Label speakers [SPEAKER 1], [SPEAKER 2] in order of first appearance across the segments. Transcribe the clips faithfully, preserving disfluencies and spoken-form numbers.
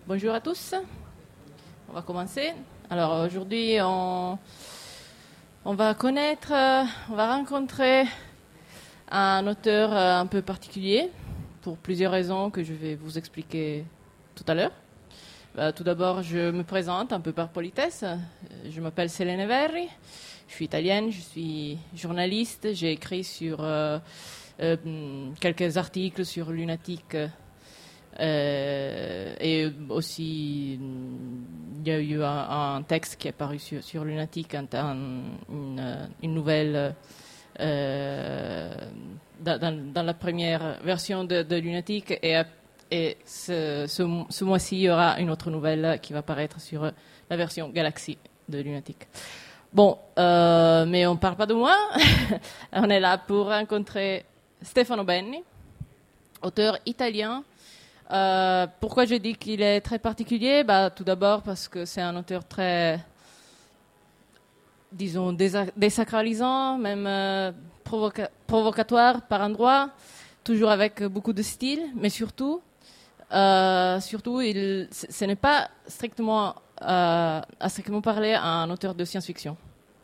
[SPEAKER 1] Bonjour à tous. On va commencer. Alors aujourd'hui, on, on va connaître, euh, on va rencontrer un auteur euh, un peu particulier pour plusieurs raisons que je vais vous expliquer tout à l'heure. Euh, tout d'abord, je me présente un peu par politesse. Je m'appelle Selene Verri. Je suis italienne, je suis journaliste. J'ai écrit sur euh, euh, quelques articles sur Lunatic. Euh, et aussi, il y a eu un, un texte qui est paru sur, sur Lunatic, un, un, une, une nouvelle. Euh, dans, dans, dans la première version de, de Lunatic. Et, et ce, ce, ce mois-ci, il y aura une autre nouvelle qui va paraître sur la version Galaxy de Lunatic. Bon, euh, mais on ne parle pas de moi. On est là pour rencontrer Stefano Benni, auteur italien. Euh, pourquoi je dis qu'il est très particulier? Bah, tout d'abord parce que c'est un auteur très, disons, désa- désacralisant, même euh, provoca- provocatoire par endroits, toujours avec beaucoup de style, mais surtout, euh, surtout il, c- ce n'est pas strictement, euh, à strictement parler un auteur de science-fiction.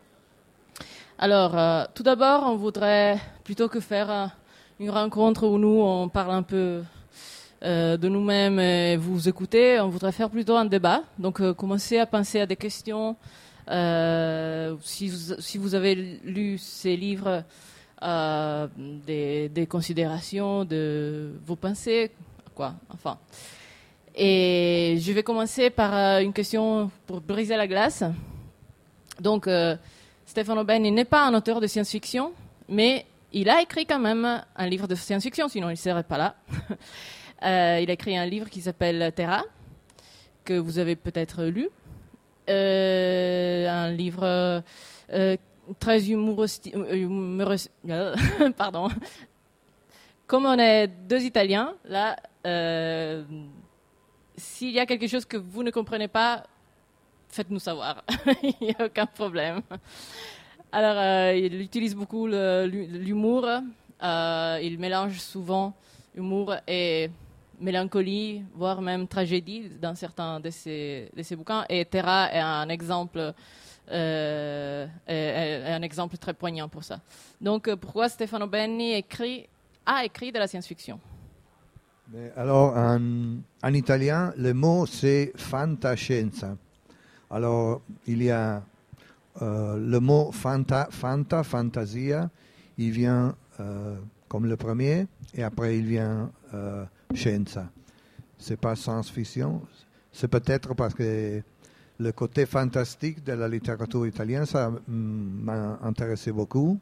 [SPEAKER 1] Alors, euh, tout d'abord, on voudrait, plutôt que faire euh, une rencontre où nous, on parle un peu euh, de nous-mêmes et vous écouter, on voudrait faire plutôt un débat. Donc, euh, commencez à penser à des questions. Euh, si, vous, si vous avez lu ces livres, euh, des, des considérations de vos pensées, quoi, enfin. Et je vais commencer par euh, une question pour briser la glace. Donc, euh, Stefano Benni n'est pas un auteur de science-fiction, mais il a écrit quand même un livre de science-fiction, sinon il ne serait pas là. euh, il a écrit un livre qui s'appelle Terra, que vous avez peut-être lu. Euh, un livre euh, très humoristique. Humorist, pardon. Comme on est deux Italiens, là, euh, s'il y a quelque chose que vous ne comprenez pas, faites-nous savoir. Il n'y a aucun problème. Alors, euh, il utilise beaucoup le, l'humour. Euh, il mélange souvent humour et mélancolie, voire même tragédie dans certains de ses, de ses bouquins. Et Terra est un exemple, euh, est, est un exemple très poignant pour ça. Donc, pourquoi Stefano Benni écrit, a écrit de la science-fiction?
[SPEAKER 2] Mais alors, en, en italien, le mot c'est fantascienza. Alors, il y a euh, le mot fanta, fanta, fantasia, il vient euh, comme le premier, et après il vient euh, scienza. C'est pas science-fiction, c'est peut-être parce que le côté fantastique de la littérature italienne, ça m'a intéressé beaucoup.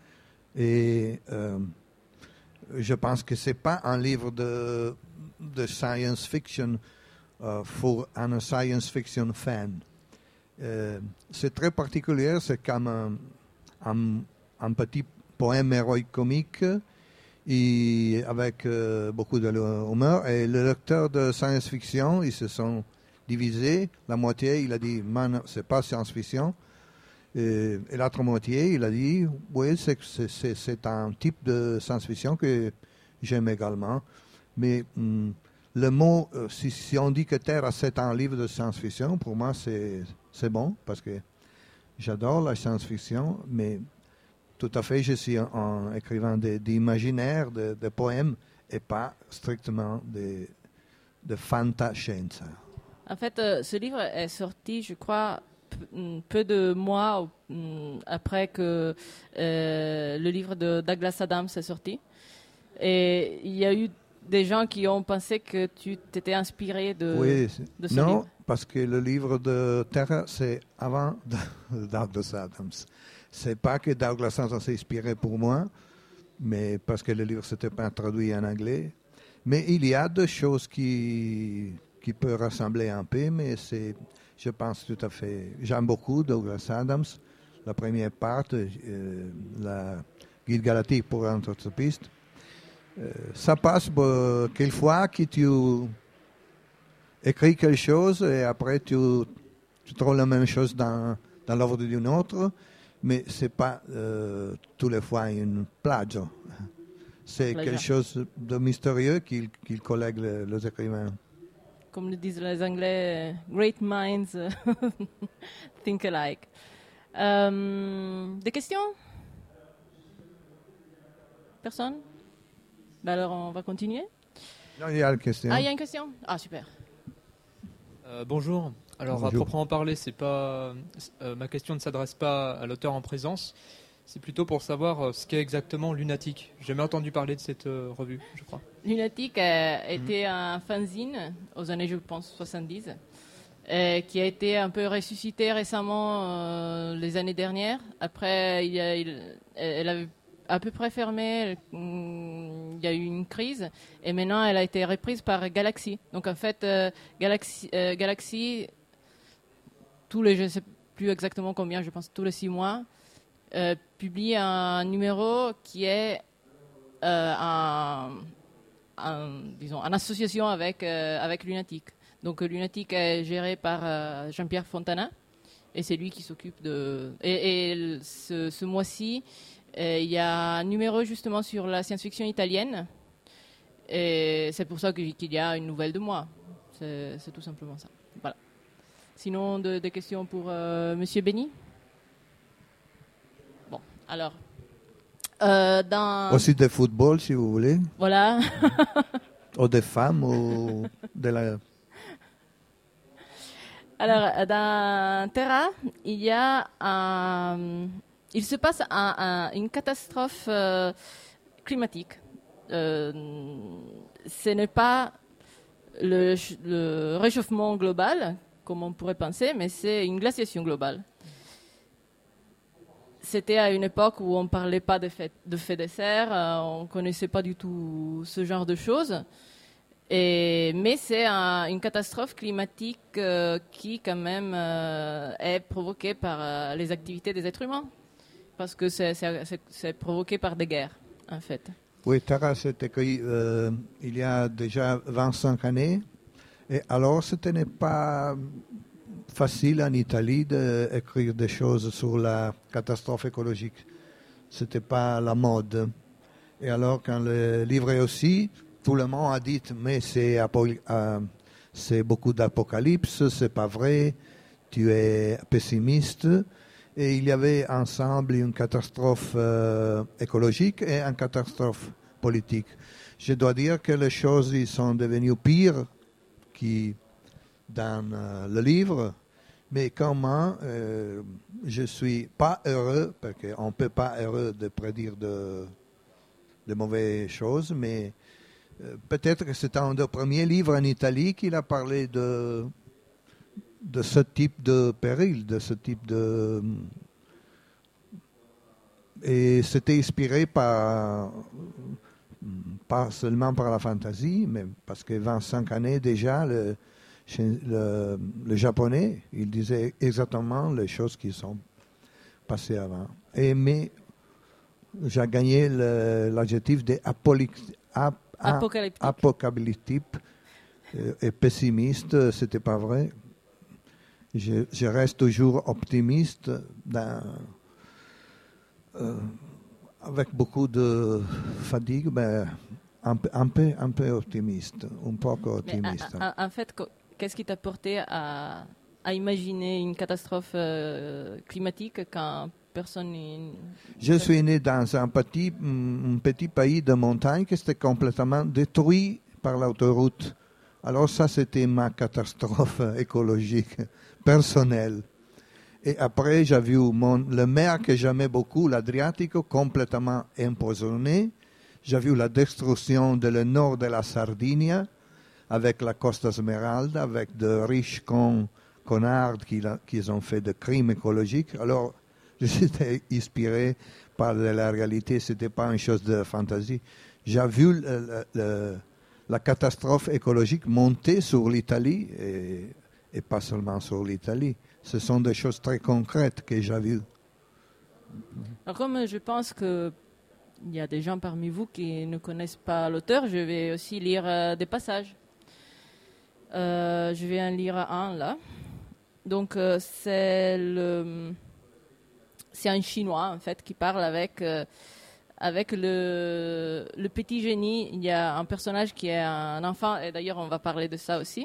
[SPEAKER 2] Et euh, je pense que c'est pas un livre de, de science-fiction euh, pour un science-fiction fan. Euh, c'est très particulier, c'est comme un, un, un petit poème héroïque comique et avec euh, beaucoup d'humour. Et le lecteur de science-fiction, ils se sont divisés. La moitié, il a dit, man, c'est pas science-fiction. Et, et l'autre moitié, il a dit, oui, c'est, c'est, c'est, c'est un type de science-fiction que j'aime également. Mais hum, le mot, euh, si, si on dit que Terre, c'est un livre de science-fiction, pour moi, c'est, c'est bon, parce que j'adore la science-fiction, mais tout à fait, je suis en, en écrivant des, des imaginaires, des de poèmes, et pas strictement des de fantascienza.
[SPEAKER 1] En fait, euh, ce livre est sorti, je crois, peu de mois après que euh, le livre de Douglas Adams est sorti. Et il y a eu des gens qui ont pensé que tu t'étais inspiré de,
[SPEAKER 2] oui,
[SPEAKER 1] de ce
[SPEAKER 2] non,
[SPEAKER 1] livre.
[SPEAKER 2] Parce que le livre de Terra, c'est avant Douglas Adams. C'est pas que Douglas Adams s'est inspiré pour moi, mais parce que le livre s'était pas traduit en anglais. Mais il y a des choses qui, qui peuvent ressembler un peu, mais c'est, je pense tout à fait. J'aime beaucoup Douglas Adams. La première partie, euh, la Guide galactique pour l'entrepiste. Euh, ça passe euh, quelquefois que tu écris quelque chose et après tu, tu trouves la même chose dans, dans l'œuvre d'une autre, mais ce n'est pas euh, toutes les fois une plagio. C'est
[SPEAKER 1] Plagiat.
[SPEAKER 2] quelque chose de mystérieux qu'ils qu'il collèguent les, les écrivains.
[SPEAKER 1] comme le disent les Anglais, great minds think alike. Euh, des questions? Personne? Ben alors on va continuer.
[SPEAKER 2] Non, il y a une question.
[SPEAKER 1] Ah, il y a une question? Ah, super.
[SPEAKER 3] Euh, bonjour. Alors,
[SPEAKER 2] Bonjour.
[SPEAKER 3] à proprement parler, c'est pas euh, ma question ne s'adresse pas à l'auteur en présence. C'est plutôt pour savoir euh, ce qu'est exactement Lunatic. J'ai jamais entendu parler de cette euh, revue, je crois.
[SPEAKER 1] Lunatic a été un fanzine aux années, je pense, soixante-dix, euh, qui a été un peu ressuscité récemment euh, les années dernières. Après, il y a, il, elle avait à peu près fermé, il y a eu une crise, et maintenant elle a été reprise par Galaxy. Donc en fait, euh, Galaxy, euh, Galaxy, tous les, je ne sais plus exactement combien, je pense tous les six mois, euh, publie un numéro qui est euh, un, un, disons, en association avec, euh, avec Lunatic. Donc Lunatic est géré par euh, Jean-Pierre Fontana, et c'est lui qui s'occupe de... Et, et ce, ce mois-ci, euh, il y a un numéro justement sur la science-fiction italienne, et c'est pour ça qu'il y a une nouvelle de moi. C'est, c'est tout simplement ça. Voilà. Sinon, de, des questions pour euh, Monsieur Benny? Bon, alors... Euh, dans...
[SPEAKER 2] Aussi de football, si vous voulez.
[SPEAKER 1] Voilà.
[SPEAKER 2] Ou des femmes, ou de la...
[SPEAKER 1] Alors, dans Terra, il y a un... Il se passe un, un, une catastrophe euh, climatique. Euh, ce n'est pas le, le réchauffement global, comme on pourrait penser, mais c'est une glaciation globale. C'était à une époque où on ne parlait pas de fait de, fait de serre, euh, on ne connaissait pas du tout ce genre de choses. Et, mais c'est un, une catastrophe climatique euh, qui, quand même, euh, est provoquée par euh, les activités des êtres humains. Parce que c'est, c'est, c'est, c'est provoqué par des guerres, en fait.
[SPEAKER 2] Oui, Terra s'est écrit euh, il y a déjà vingt-cinq années. Et alors, ce n'est pas facile en Italie d'écrire des choses sur la catastrophe écologique. Ce n'était pas la mode. Et alors, quand le livre est aussi, tout le monde a dit, mais c'est, euh, c'est beaucoup d'apocalypse, c'est pas vrai, tu es pessimiste. Et il y avait ensemble une catastrophe euh, écologique et une catastrophe politique. Je dois dire que les choses sont devenues pires qui dans euh, le livre, mais quand même, euh, je suis pas heureux, parce qu'on ne peut pas heureux de prédire de, de mauvaises choses, mais euh, peut-être que c'est un des premiers livres en Italie qu'il a parlé de, de ce type de péril, de ce type de... Et c'était inspiré par, pas seulement par la fantaisie, mais parce que vingt-cinq années déjà, le, le, le japonais, il disait exactement les choses qui sont passées avant. Et, mais j'ai gagné le, l'adjectif d'apocalyptique ap, apocalyptique et, et pessimiste, c'était pas vrai. Je, je reste toujours optimiste dans... Euh, avec beaucoup de fatigue, ben, un, un, peu, un peu optimiste, un peu optimiste.
[SPEAKER 1] Mais, en, en fait, qu'est-ce qui t'a porté à, à imaginer une catastrophe euh, climatique quand personne n'est...
[SPEAKER 2] Je suis né dans un petit, un petit pays de montagne qui était complètement détruit par l'autoroute. Alors ça, c'était ma catastrophe écologique personnelle. Et après, j'ai vu mon, le mer que j'aimais beaucoup, l'Adriatico, complètement empoisonné. J'ai vu la destruction de le nord de la Sardaigne, avec la Costa Smeralda, avec de riches con, connards qui, qui ont fait de crimes écologiques. Alors, j'étais inspiré par la réalité, ce n'était pas une chose de fantaisie. J'ai vu le, le, la catastrophe écologique monter sur l'Italie, et, et pas seulement sur l'Italie. Ce sont des choses très concrètes que j'ai vues.
[SPEAKER 1] Alors, comme je pense qu'il y a des gens parmi vous qui ne connaissent pas l'auteur, je vais aussi lire euh, des passages. Euh, je vais en lire un là. Donc, euh, c'est, le, c'est un Chinois, en fait, qui parle avec, euh, avec le, le petit génie. Il y a un personnage qui est un enfant, et d'ailleurs, on va parler de ça aussi.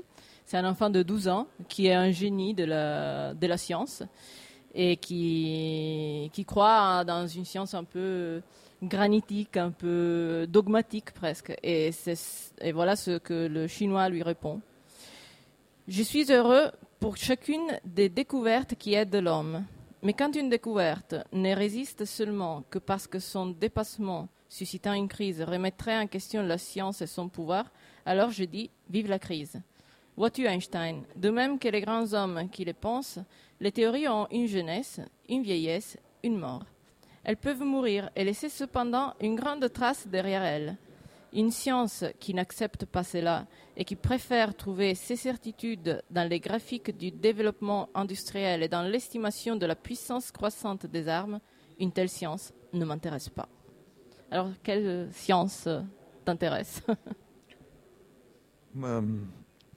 [SPEAKER 1] C'est un enfant de douze ans qui est un génie de la, de la science et qui, qui croit dans une science un peu granitique, un peu dogmatique presque. Et, c'est, et voilà ce que le Chinois lui répond. Je suis heureux pour chacune des découvertes qui aident l'homme. Mais quand une découverte ne résiste seulement que parce que son dépassement, suscitant une crise, remettrait en question la science et son pouvoir, alors je dis « vive la crise ». Vois-tu Einstein, de même que les grands hommes qui les pensent, les théories ont une jeunesse, une vieillesse, une mort. Elles peuvent mourir et laisser cependant une grande trace derrière elles. Une science qui n'accepte pas cela et qui préfère trouver ses certitudes dans les graphiques du développement industriel et dans l'estimation de la puissance croissante des armes, une telle science ne m'intéresse pas. Alors, quelle science t'intéresse ?
[SPEAKER 2] um,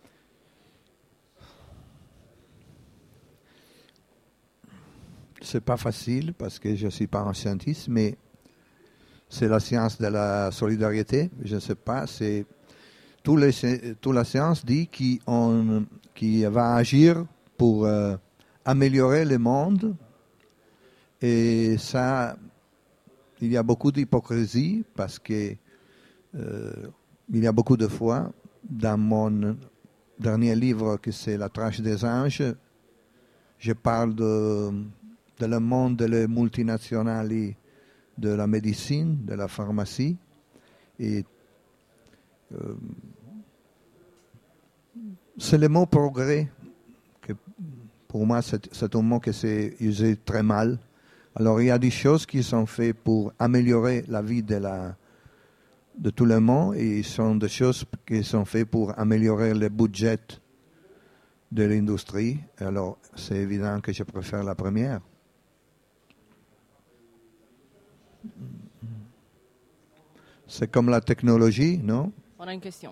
[SPEAKER 2] C'est pas facile parce que je ne suis pas un scientiste, mais c'est la science de la solidarité. Je ne sais pas, c'est tout les, toute la science dit qu'on qui va agir pour euh, améliorer le monde. Et ça, il y a beaucoup d'hypocrisie parce que euh, il y a beaucoup de fois dans mon dernier livre, que c'est La Trace des anges, je parle de de le monde des multinationales de la médecine, de la pharmacie. Et euh, c'est le mot progrès, que pour moi c'est, c'est un mot qui s'est usé très mal. Alors il y a des choses qui sont faites pour améliorer la vie de, la, de tout le monde, et il sont des choses qui sont faites pour améliorer le budget de l'industrie. Alors c'est évident que je préfère la première. C'est comme la technologie, non?
[SPEAKER 1] On a une question.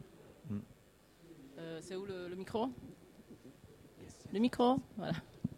[SPEAKER 1] Euh, c'est où le, le micro? Le micro, voilà.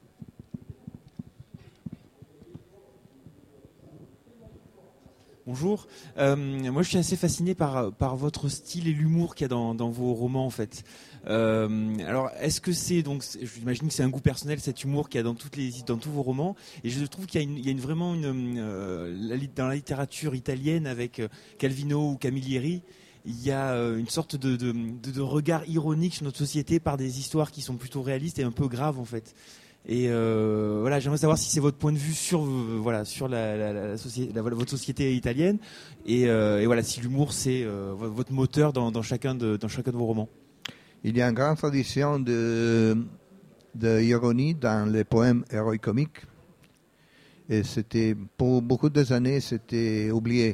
[SPEAKER 4] Bonjour. Euh, moi, je suis assez fasciné par, par votre style et l'humour qu'il y a dans, dans vos romans, en fait. Euh, alors, est-ce que c'est donc, j'imagine que c'est un goût personnel, cet humour qu'il y a dans toutes les, dans tous vos romans, et je trouve qu'il y a, une, il y a une, vraiment une, euh, dans la littérature italienne avec Calvino ou Camilleri, il y a une sorte de, de, de, de regard ironique sur notre société par des histoires qui sont plutôt réalistes et un peu graves, en fait. Et euh, voilà, j'aimerais savoir si c'est votre point de vue sur euh, voilà sur la, la, la, la, société, la votre société italienne, et, euh, et voilà si l'humour c'est euh, votre moteur dans, dans chacun de dans chacun de vos romans.
[SPEAKER 2] Il y a une grande tradition de, de ironie dans les poèmes héroïques, et c'était pour beaucoup d'années c'était oublié.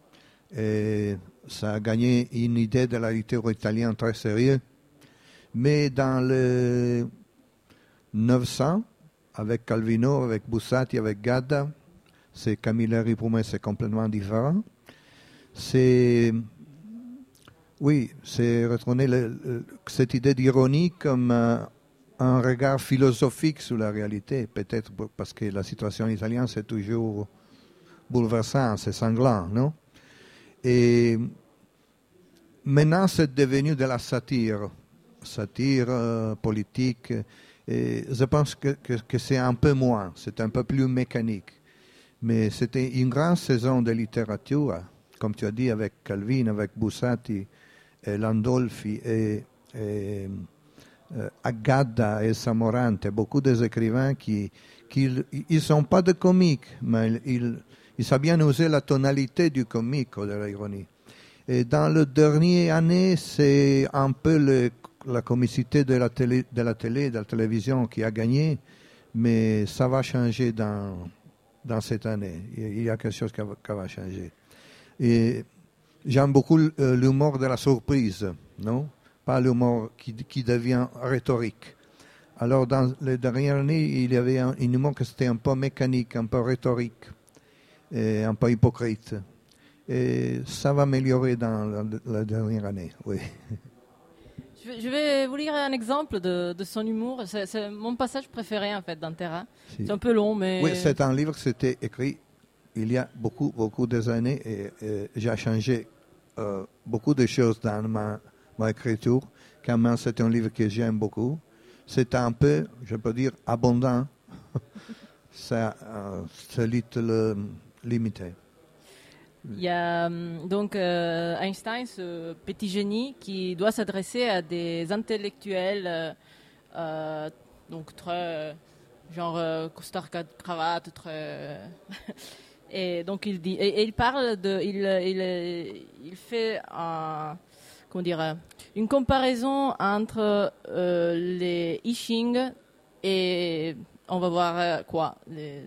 [SPEAKER 2] Et ça a gagné une idée de la littérature italienne très sérieuse, mais dans le neuf cents, avec Calvino, avec Bussati, avec Gadda, c'est Camilleri, pour moi c'est complètement différent. C'est, oui, c'est retourner le, le, cette idée d'ironie comme euh, un regard philosophique sur la réalité, peut-être parce que la situation italienne c'est toujours bouleversant, c'est sanglant, non? Et maintenant c'est devenu de la satire, satire euh, politique. Et je pense que, que, que c'est un peu moins, c'est un peu plus mécanique. Mais c'était une grande saison de littérature, comme tu as dit, avec Calvin, avec Bussati, et Landolfi, et, et euh, Gadda et Samorante, beaucoup d'écrivains qui ne sont pas de comiques, mais ils, ils savent bien user la tonalité du comique ou de l'ironie. Et dans les dernières années, c'est un peu le la comicité de la télé, de la télé, de la télévision qui a gagné, mais ça va changer dans, dans cette année. Il y a quelque chose qui va, qui va changer. Et j'aime beaucoup l'humour de la surprise, non? Pas l'humour qui, qui devient rhétorique. Alors, dans les dernières années, il y avait un, un humour qui était un peu mécanique, un peu rhétorique, et un peu hypocrite. Et ça va améliorer dans la, la dernière année, oui.
[SPEAKER 1] Je vais vous lire un exemple de, de son humour. C'est, c'est mon passage préféré en fait dans Terra. Si. C'est un peu long, mais...
[SPEAKER 2] Oui, c'est un livre qui s'était écrit il y a beaucoup, beaucoup d'années et, et j'ai changé euh, beaucoup de choses dans ma, ma écriture quand même, c'est un livre que j'aime beaucoup. C'est un peu, je peux dire, abondant. C'est euh, little limité.
[SPEAKER 1] Il y a hum, donc euh, Einstein, ce petit génie qui doit s'adresser à des intellectuels, euh, euh, donc très genre euh, costard cravate, très et donc il dit et, et il parle de, il il il fait un, comment dire, une comparaison entre euh, les I Ching et on va voir euh, quoi. Les,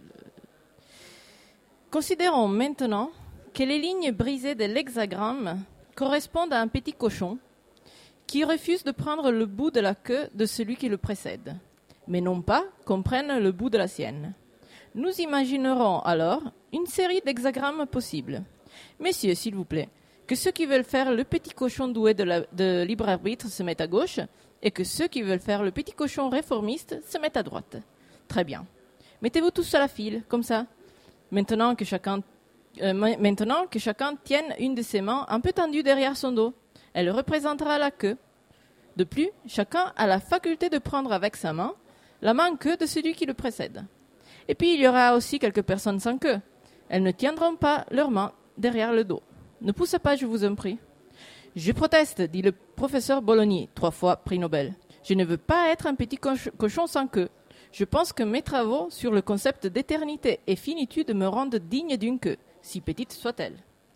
[SPEAKER 1] Considérons maintenant que les lignes brisées de l'hexagramme correspondent à un petit cochon qui refuse de prendre le bout de la queue de celui qui le précède, mais non pas qu'on prenne le bout de la sienne. Nous imaginerons alors une série d'hexagrammes possibles. Messieurs, s'il vous plaît, que ceux qui veulent faire le petit cochon doué de, la, de libre arbitre se mettent à gauche et que ceux qui veulent faire le petit cochon réformiste se mettent à droite. Très bien. Mettez-vous tous à la file, comme ça. Maintenant que chacun Euh, maintenant que chacun tienne une de ses mains un peu tendue derrière son dos. Elle représentera la queue. De plus, chacun a la faculté de prendre avec sa main la main queue de celui qui le précède. Et puis il y aura aussi quelques personnes sans queue. Elles ne tiendront pas leurs mains derrière le dos. Ne poussez pas, je vous en prie. Je proteste, dit le professeur Bologna, trois fois prix Nobel. Je ne veux pas être un petit coch- cochon sans queue. Je pense que mes travaux sur le concept d'éternité et finitude me rendent digne d'une queue, si petite soit-elle.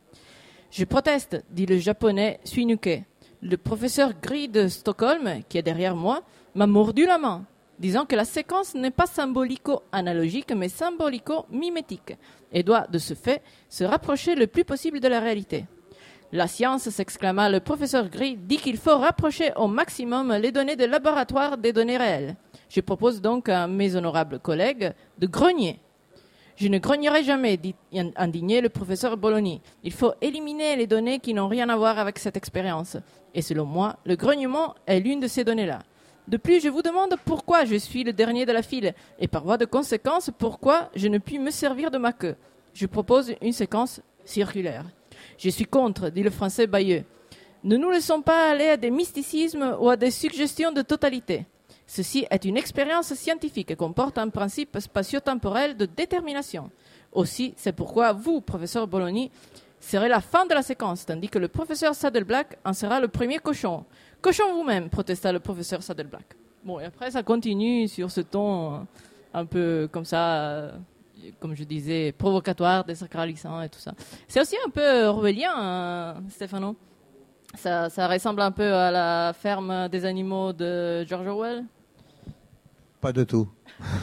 [SPEAKER 1] Je proteste, dit le japonais Suinuke. Le professeur Gris de Stockholm, qui est derrière moi, m'a mordu la main, disant que la séquence n'est pas symbolico-analogique, mais symbolico-mimétique, et doit, de ce fait, se rapprocher le plus possible de la réalité. La science, s'exclama le professeur Gris, dit qu'il faut rapprocher au maximum les données de laboratoire des données réelles. Je propose donc à mes honorables collègues de grogner. Je ne grognerai jamais, dit indigné le professeur Bologna. Il faut éliminer les données qui n'ont rien à voir avec cette expérience. Et selon moi, le grognement est l'une de ces données-là. De plus, je vous demande pourquoi je suis le dernier de la file, et par voie de conséquence, pourquoi je ne puis me servir de ma queue. Je propose une séquence circulaire. Je suis contre, dit le français Bayeux. Ne nous laissons pas aller à des mysticismes ou à des suggestions de totalité. Ceci est une expérience scientifique et comporte un principe spatio-temporel de détermination. Aussi, c'est pourquoi vous, professeur Bologna, serez la fin de la séquence, tandis que le professeur Saddleblack en sera le premier cochon. Cochon vous-même, protesta le professeur Saddleblack. Bon, et après, ça continue sur ce ton un peu comme ça, euh, comme je disais, provocatoire, désacralisant et tout ça. C'est aussi un peu orwellien, hein, Stéphano. Ça, ça ressemble un peu à la ferme des animaux de George Orwell.
[SPEAKER 2] Pas du tout.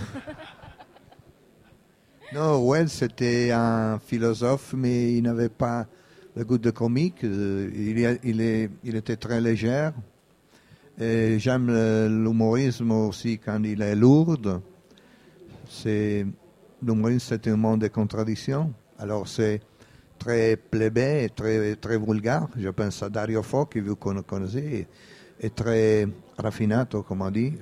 [SPEAKER 2] Non, Orwell, c'était un philosophe, mais il n'avait pas le goût de comique. Il, est, il, est, il était très léger. Et j'aime l'humorisme aussi quand il est lourd. C'est, l'humorisme, c'est un monde de contradictions. Alors, c'est très plébé et très, très vulgaire. Je pense à Dario Fo, que vous connaissez, et très raffinato, comme on dit.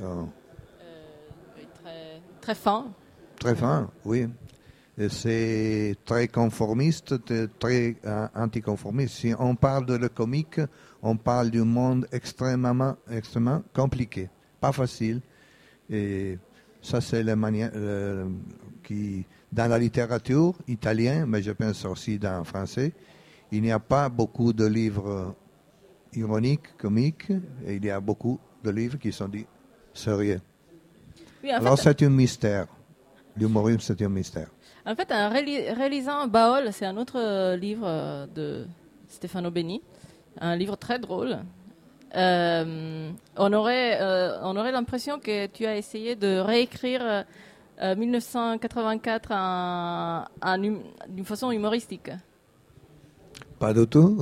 [SPEAKER 1] Très, très fin.
[SPEAKER 2] Très fin, oui. Et c'est très conformiste, très euh, anticonformiste. Si on parle de le comique, on parle d'un monde extrêmement, extrêmement compliqué, pas facile. Et ça, c'est la manière euh, qui, dans la littérature italienne, mais je pense aussi dans le français, il n'y a pas beaucoup de livres ironiques, comiques, et il y a beaucoup de livres qui sont dits sérieux.
[SPEAKER 1] Oui, en
[SPEAKER 2] Alors
[SPEAKER 1] fait,
[SPEAKER 2] c'est un mystère. L'humorisme, c'est un mystère.
[SPEAKER 1] En fait, en réli- réalisant Baol, c'est un autre euh, livre euh, de Stefano Benni, un livre très drôle. Euh, on aurait, euh, on aurait l'impression que tu as essayé de réécrire euh, mille neuf cent quatre-vingt-quatre en, en hum- d'une façon humoristique.
[SPEAKER 2] Pas du tout.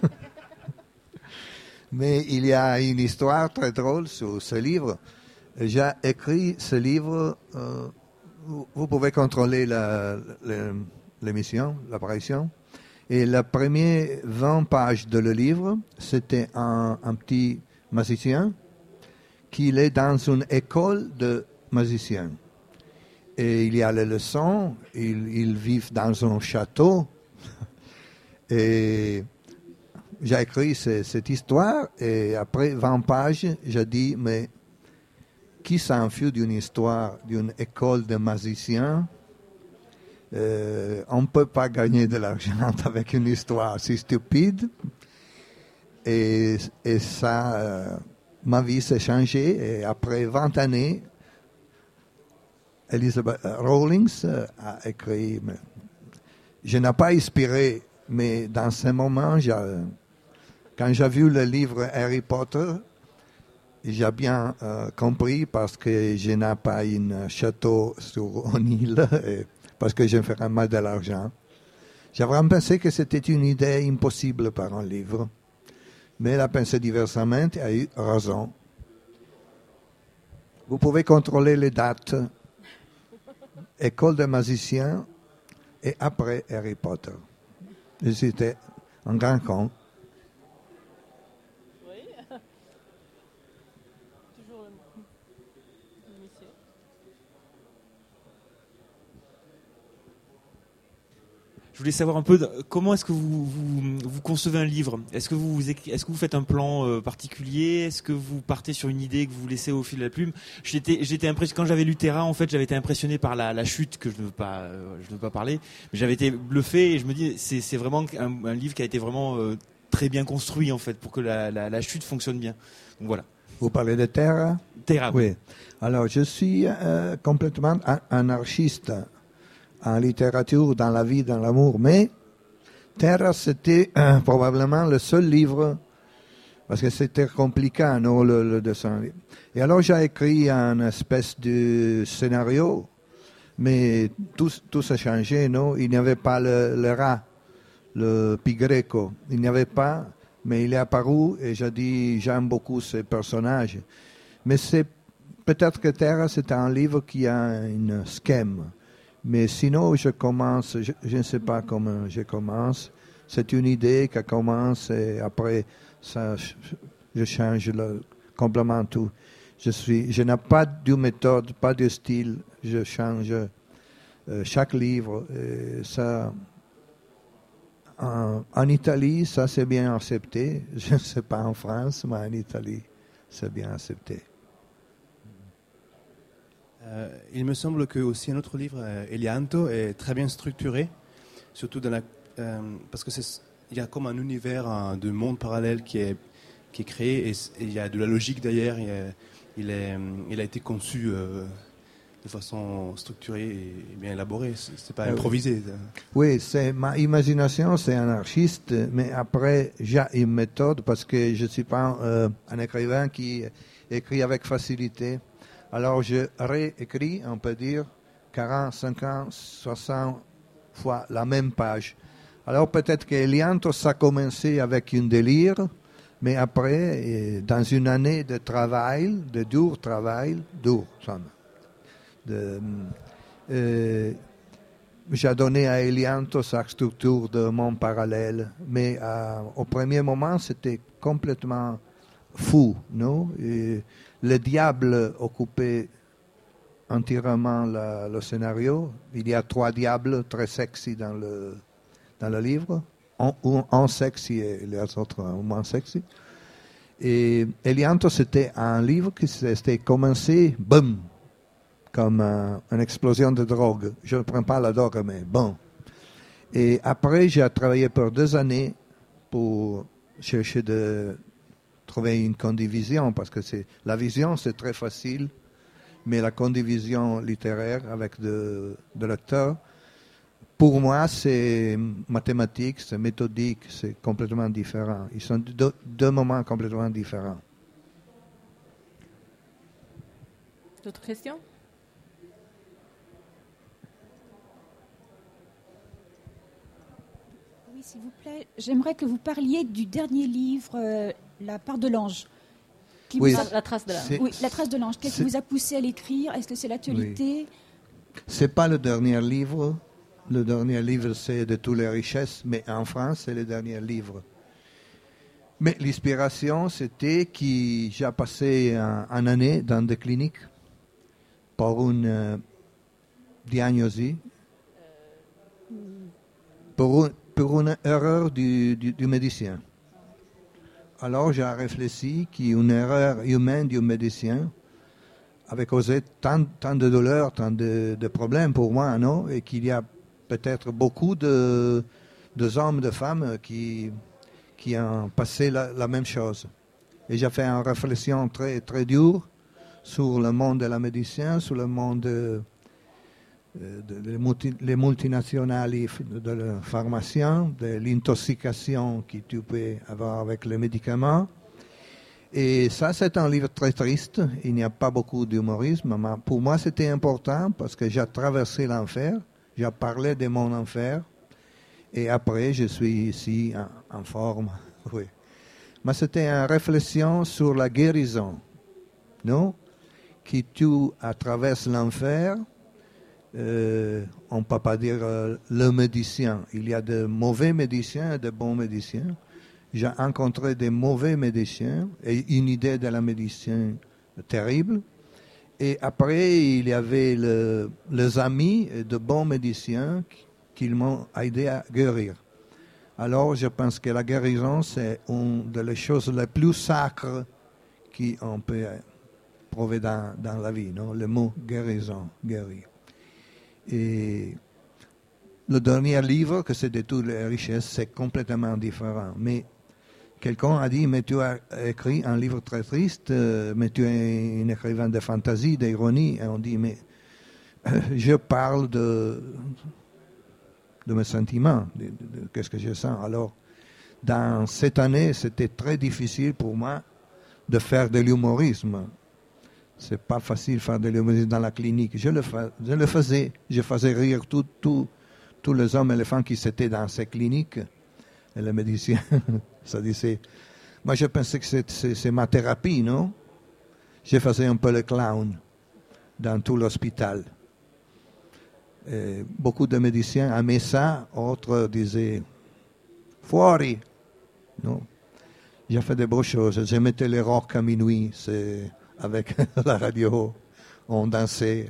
[SPEAKER 2] Mais il y a une histoire très drôle sur ce livre. J'ai écrit ce livre, euh, vous, vous pouvez contrôler la, la, l'émission, l'apparition. Et la première vingt pages de le livre, c'était un, un petit musicien qui est dans une école de musiciens. Et il y a les leçons, il, il vit dans un château. Et j'ai écrit ce, cette histoire et après vingt pages, j'ai dit, mais qui s'en fout d'une histoire d'une école de magiciens? euh, On ne peut pas gagner de l'argent avec une histoire si stupide. Et, et ça, euh, ma vie s'est changée. Et après vingt années, Elizabeth Rowling a écrit. Mais je n'ai pas inspiré, mais dans ce moment, j'ai, quand j'ai vu le livre Harry Potter, j'ai bien euh, compris parce que je n'ai pas un château sur une île, et parce que je ferais mal de l'argent. J'ai vraiment pensé que c'était une idée impossible par un livre. Mais elle a pensé diversement et a eu raison. Vous pouvez contrôler les dates. École de magiciens et après Harry Potter. C'était un grand con.
[SPEAKER 1] Oui. Toujours le monsieur.
[SPEAKER 4] Je voulais savoir un peu de- comment est-ce que vous, vous, vous concevez un livre. Est-ce que vous, écri- est-ce que vous faites un plan euh, particulier? Est-ce que vous partez sur une idée que vous laissez au fil de la plume? J'étais, j'étais impressionné quand j'avais lu Terra. En fait, j'avais été impressionné par la, la chute que je ne veux pas, euh, je ne veux pas parler. Mais j'avais été bluffé et je me dis, c'est, c'est vraiment un, un livre qui a été vraiment euh, très bien construit en fait pour que la, la, la chute fonctionne bien. Donc voilà.
[SPEAKER 2] Vous parlez de Terra?
[SPEAKER 4] Terra.
[SPEAKER 2] Oui. Alors, je suis euh, complètement an- anarchiste en littérature, dans la vie, dans l'amour. Mais Terra, c'était euh, probablement le seul livre, parce que c'était compliqué, non, le, le dessin. Et alors, j'ai écrit un espèce de scénario, mais tout, tout s'est changé, non? Il n'y avait pas le, le rat, le pigreco. Il n'y avait pas, mais il est apparu et j'ai dit, j'aime beaucoup ce personnage. Mais c'est peut-être que Terra, c'est un livre qui a un schème. Mais sinon, je commence, je, je ne sais pas comment je commence. C'est une idée qui commence et après, ça, je change le, complètement tout. Je, suis, je n'ai pas de méthode, pas de style. Je change euh, chaque livre. Et ça, en, en Italie, ça c'est bien accepté. Je ne sais pas en France, mais en Italie, c'est bien accepté.
[SPEAKER 5] Euh, il me semble que aussi un autre livre, euh, Elianto, est très bien structuré, surtout dans la, euh, parce que c'est, il y a comme un univers un, de monde parallèle qui est qui est créé et, et il y a de la logique derrière. Il, est, il, est, il a été conçu euh, de façon structurée et bien élaborée. C'est, c'est pas improvisé.
[SPEAKER 2] Oui, c'est ma imagination, c'est anarchiste, mais après j'ai une méthode parce que je ne suis pas euh, un écrivain qui écrit avec facilité. Alors je réécris, on peut dire, quarante, cinquante, soixante fois la même page. Alors peut-être que Elianto, ça a commencé avec un délire, mais après, dans une année de travail, de dur travail, dur, de, euh, j'ai donné à Elianto sa structure de monde parallèle, mais euh, au premier moment, c'était complètement fou, non? Et le diable occupait entièrement la, le scénario. Il y a trois diables très sexy dans le, dans le livre. Un, un sexy et les autres moins sexy. Et Elianto, c'était un livre qui s'était commencé, boum, comme un, une explosion de drogue. Je ne prends pas la drogue, mais bon. Et après, j'ai travaillé pour deux années pour chercher de trouver une condivision, parce que c'est, la vision, c'est très facile, mais la condivision littéraire avec de, de lecteurs, pour moi, c'est mathématique, c'est méthodique, c'est complètement différent. Ils sont deux, deux moments complètement différents.
[SPEAKER 1] D'autres questions?
[SPEAKER 6] Oui, s'il vous plaît. J'aimerais que vous parliez du dernier livre, euh, La part de l'ange. Qui
[SPEAKER 2] Oui,
[SPEAKER 6] vous a...
[SPEAKER 1] La trace de l'ange.
[SPEAKER 6] Oui, La trace de l'ange. Qu'est-ce qui
[SPEAKER 2] c'est...
[SPEAKER 6] vous a poussé à l'écrire? Est-ce que c'est l'actualité?
[SPEAKER 2] Oui. C'est pas le dernier livre. Le dernier livre, c'est De toutes les richesses, mais en France, c'est le dernier livre. Mais l'inspiration, c'était que j'ai passé un, une année dans des cliniques pour une euh, diagnosis, pour, un, pour une erreur du, du, du médecin. alors j'ai réfléchi qu'une erreur humaine du médecin avait causé tant, tant de douleurs, tant de, de problèmes pour moi, non? Et qu'il y a peut-être beaucoup de, de hommes, de femmes qui, qui ont passé la, la même chose. Et j'ai fait une réflexion très, très dure sur le monde de la médecine, sur le monde de, de, de multi, les multinationales de la pharmacien, de l'intoxication que tu peux avoir avec les médicaments. Et ça, c'est un livre très triste. Il n'y a pas beaucoup d'humorisme. Mais pour moi, c'était important parce que j'ai traversé l'enfer. J'ai parlé de mon enfer. Et après, je suis ici en, en forme. Oui. Mais c'était une réflexion sur la guérison. Non? Que tu traverses l'enfer, euh, on ne peut pas dire euh, le médecin. Il y a de mauvais médecins et de bons médecins. J'ai rencontré des mauvais médecins et une idée de la médecine terrible. Et après, il y avait le, les amis de bons médecins qui m'ont aidé à guérir. Alors, je pense que la guérison, c'est une des choses les plus sacres qu'on peut trouver dans, dans la vie, non? Le mot guérison, guérir. Et le dernier livre, que c'est de toutes les richesses, c'est complètement différent. Mais quelqu'un a dit, mais tu as écrit un livre très triste, mais tu es un écrivain de fantaisie, d'ironie. Et on dit, mais je parle de, de mes sentiments, de, de, de qu'est-ce que je sens. Alors, dans cette année, c'était très difficile pour moi de faire de l'humorisme. C'est pas facile de faire de l'humorisme dans la clinique. Je le, fa- je le faisais. Je faisais rire tous tout, tout les hommes et les femmes qui étaient dans ces cliniques. Et les médecins, ça disait... Moi, je pensais que c'est, c'est, c'est ma thérapie, non? Je faisais un peu le clown dans tout l'hôpital. Et beaucoup de médecins aimaient ça. Autres disaient « Fuori !» Non? J'ai fait de beaux choses. Je mettais les rocs à minuit. C'est... Avec la radio, on dansait.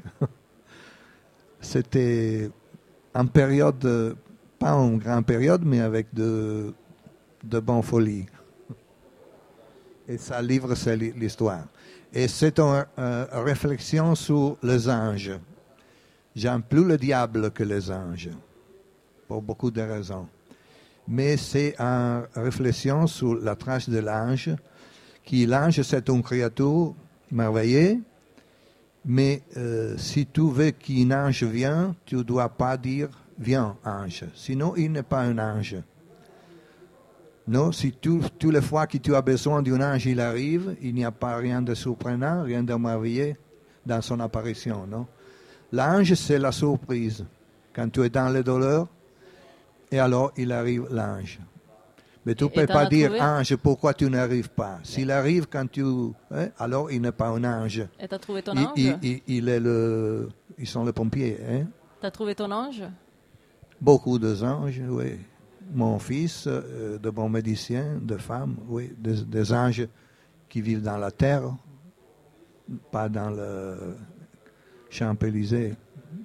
[SPEAKER 2] C'était une période, pas une grande période, mais avec de, de bonnes folies. Et ça livre, c'est l'histoire. Et c'est une, une réflexion sur les anges. J'aime plus le diable que les anges, pour beaucoup de raisons. Mais c'est une réflexion sur la trace de l'ange, qui l'ange, c'est une créature merveilleux, mais euh, si tu veux qu'un ange vienne, tu ne dois pas dire « viens, ange », sinon il n'est pas un ange. Non, si tu, toutes les fois que tu as besoin d'un ange, il arrive, il n'y a pas rien de surprenant, rien de merveilleux dans son apparition. Non? L'ange, c'est la surprise. Quand tu es dans les douleurs, et alors il arrive l'ange. Mais tu ne peux pas dire, ange, pourquoi tu n'arrives pas? S'il arrive quand tu... Hein, alors, il n'est pas un ange.
[SPEAKER 1] Et tu as trouvé ton
[SPEAKER 2] il,
[SPEAKER 1] ange?
[SPEAKER 2] il, il, il est le, Ils sont les pompiers. Hein?
[SPEAKER 1] Tu as trouvé ton ange?
[SPEAKER 2] Beaucoup d'anges, oui. Mon fils, euh, de bons médecins, de femmes, oui. Des, des anges qui vivent dans la terre, pas dans le Champs-Élysées.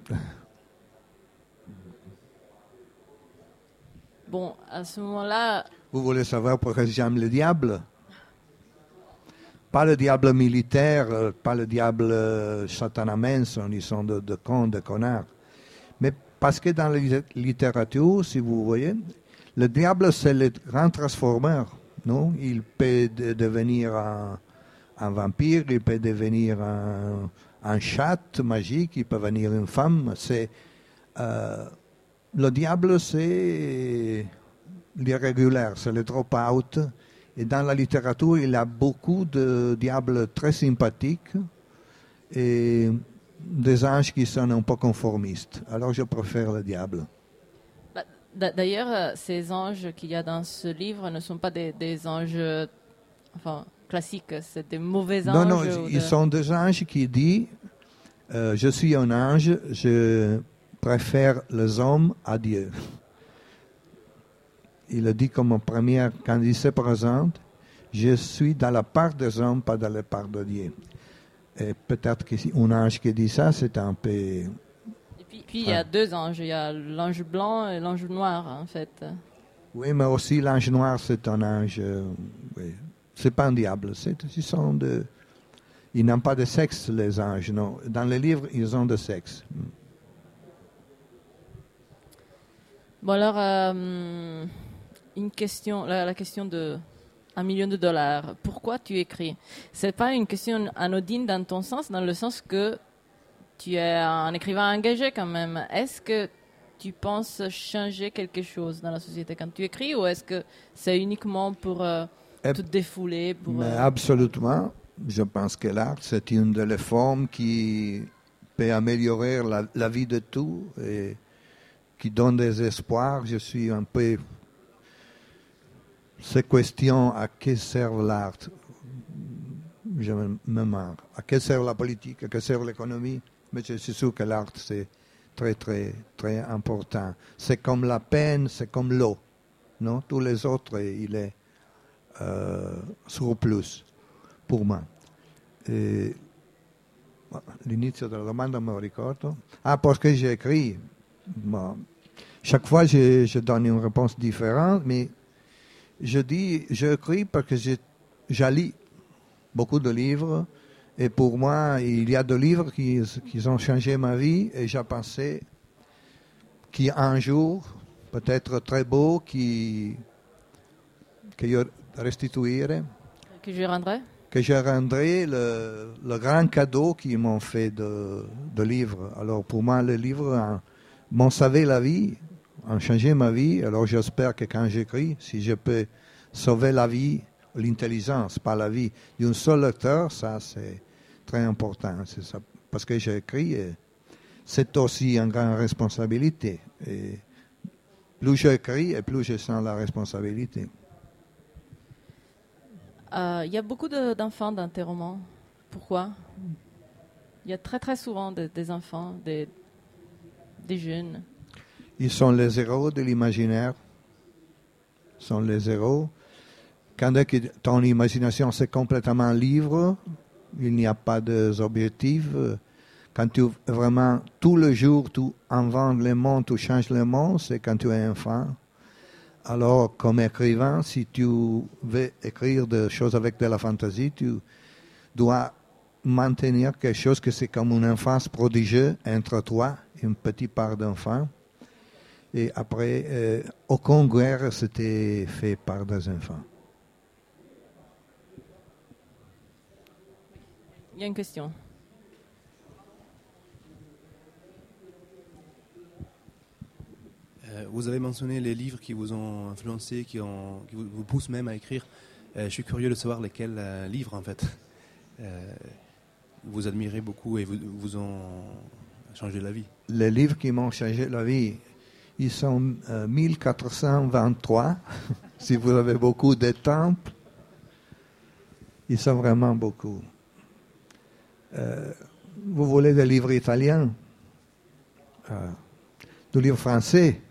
[SPEAKER 1] Bon, à ce moment-là...
[SPEAKER 2] Vous voulez savoir pourquoi j'aime le diable? Pas le diable militaire, pas le diable euh, satanamense, ils sont de, de cons, de connards. Mais parce que dans la littérature, si vous voyez, le diable, c'est le grand transformeur. Non? Il peut de, devenir un, un vampire, il peut devenir un, un chat magique, il peut devenir une femme. C'est... Euh, Le diable, c'est l'irrégulier, c'est le drop-out. Et dans la littérature, il y a beaucoup de diables très sympathiques et des anges qui sont un peu conformistes. Alors, je préfère le diable.
[SPEAKER 1] Bah, d'ailleurs, ces anges qu'il y a dans ce livre ne sont pas des, des anges enfin, classiques, c'est des mauvais anges.
[SPEAKER 2] Non, non, ils
[SPEAKER 1] de...
[SPEAKER 2] sont des anges qui disent euh, « Je suis un ange, je... préfère les hommes à Dieu. » Il a dit comme première, quand il se présente, je suis dans la part des hommes, pas dans la part de Dieu. Et peut-être qu'un ange qui dit ça, c'est un peu...
[SPEAKER 1] Et puis, puis il y a deux anges, il y a l'ange blanc et l'ange noir, en fait.
[SPEAKER 2] Oui, mais aussi l'ange noir, c'est un ange... Euh, oui. c'est pas un diable. C'est, ils, sont de, ils n'ont pas de sexe, les anges. Non. Dans les livres, ils ont de sexe.
[SPEAKER 1] Bon alors, euh, une question, la, la question de un million de dollars. Pourquoi tu écris? C'est pas une question anodine dans ton sens, dans le sens que tu es un écrivain engagé quand même. Est-ce que tu penses changer quelque chose dans la société quand tu écris, ou est-ce que c'est uniquement pour euh, te défouler pour,
[SPEAKER 2] Mais
[SPEAKER 1] euh...
[SPEAKER 2] absolument. Je pense que l'art, c'est une des formes qui peut améliorer la, la vie de tout et qui donne des espoirs. Je suis un peu... Ces questions, à quoi sert l'art? Je me, me marre. À quoi sert la politique? À quoi sert l'économie? Mais je suis sûr que l'art, c'est très, très, très important. C'est comme la peine, c'est comme l'eau. Non? Tous les autres, il est euh, surplus pour moi. E, l'inizio della domanda me lo ricordo. Ah, parce que j'écris. Bon, chaque fois, je, je donne une réponse différente, mais je dis, j'écris parce que je, je lis beaucoup de livres. Et pour moi, il y a des livres qui, qui ont changé ma vie. Et j'ai pensé qu'un jour, peut-être très beau, qui, que je restituirai.
[SPEAKER 1] Que je rendrai
[SPEAKER 2] que je rendrai le, le grand cadeau qu'ils m'ont fait de, de livres. Alors pour moi, les livres m'ont sauvé la vie, ont changé ma vie. Alors j'espère que quand j'écris, si je peux sauver la vie, l'intelligence, pas la vie d'un seul lecteur, ça c'est très important. C'est ça. Parce que j'écris, c'est aussi une grande responsabilité. Et plus j'écris, et plus je sens la responsabilité.
[SPEAKER 1] Il euh, y a beaucoup de, d'enfants dans tes romans. Pourquoi? Il y a très très souvent de, des enfants, des, des jeunes.
[SPEAKER 2] Ils sont les héros de l'imaginaire. Ils sont les héros. Quand ton imagination c'est complètement libre, il n'y a pas d'objectifs. Quand tu vraiment, tous les jours, tu inventes le monde, tu changes le monde, c'est quand tu es enfant. Alors, comme écrivain, si tu veux écrire des choses avec de la fantaisie, tu dois maintenir quelque chose que c'est comme une enfance prodigieuse entre toi et une petite part d'enfant. Et après, euh, aucune guerre c'était fait par des enfants.
[SPEAKER 1] Il y a une question.
[SPEAKER 5] Vous avez mentionné les livres qui vous ont influencé, qui, ont, qui vous, vous poussent même à écrire. Euh, je suis curieux de savoir lesquels euh, livres, en fait, euh, vous admirez beaucoup et vous, vous ont changé la vie.
[SPEAKER 2] Les livres qui m'ont changé la vie, ils sont euh, mille quatre cent vingt-trois. Si vous avez beaucoup de temps, ils sont vraiment beaucoup. Euh, vous voulez des livres italiens, euh, des livres français.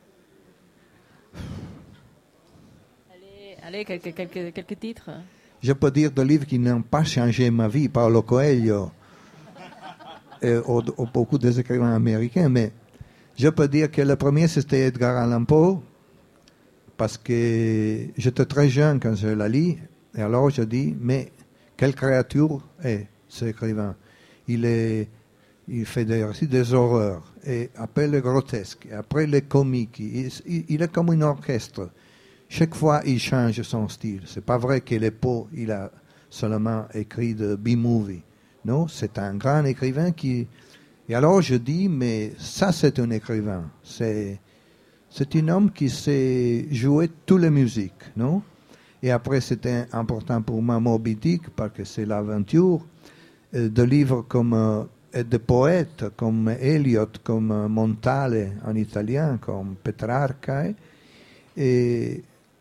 [SPEAKER 1] Allez, allez quelques, quelques, quelques titres.
[SPEAKER 2] Je peux dire des livres qui n'ont pas changé ma vie, Paulo Coelho, et, ou, ou beaucoup des écrivains américains, mais je peux dire que le premier c'était Edgar Allan Poe, parce que j'étais très jeune quand je la lis, et alors je dis, mais quelle créature est ce écrivain? Il est, il fait des récits des horreurs, et après le grotesque, et après le comique, il, il, il est comme un orchestre. Chaque fois, il change son style. C'est pas vrai que Poe, il a seulement écrit de B-movie. Non, c'est un grand écrivain qui... Et alors je dis, mais ça c'est un écrivain. C'est, c'est un homme qui sait jouer toutes les musiques, non? Et après c'était important pour moi Moby Dick, parce que c'est l'aventure. Euh, de livres comme... Euh, et de poètes comme Eliot, comme Montale en italien, comme Petrarca. Et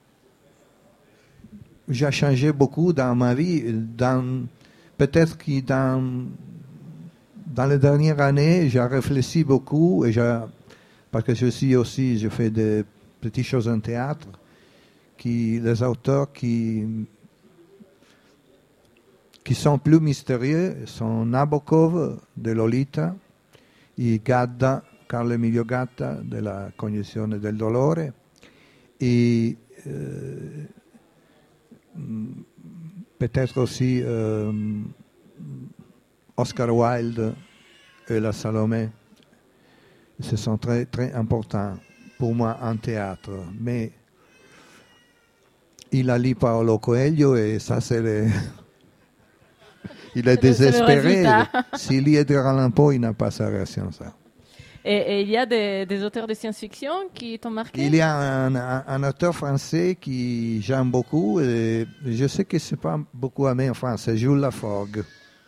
[SPEAKER 2] j'ai changé beaucoup dans ma vie. Dans, peut-être que dans, dans les dernières années, j'ai réfléchi beaucoup, et j'ai, parce que je suis aussi, je fais des petites choses en théâtre, qui, les auteurs qui, qui sont plus mystérieux sont Nabokov de Lolita et Gadda, Carlo Emilio Gatta de la Cognizione del Dolore, et euh, peut-être aussi euh, Oscar Wilde et la Salomé. Ce sont très, très importants pour moi en théâtre. Mais il a lu Paolo Coelho et ça, c'est le... Il est désespéré. S'il lit Edgar Allan Poe, il n'a pas sa réaction, ça.
[SPEAKER 1] Et, et il y a des, des auteurs de science-fiction qui t'ont marqué?
[SPEAKER 2] Il y a un, un, un auteur français qui j'aime beaucoup, et je sais que ce n'est pas beaucoup aimé en France, c'est Jules Laforgue.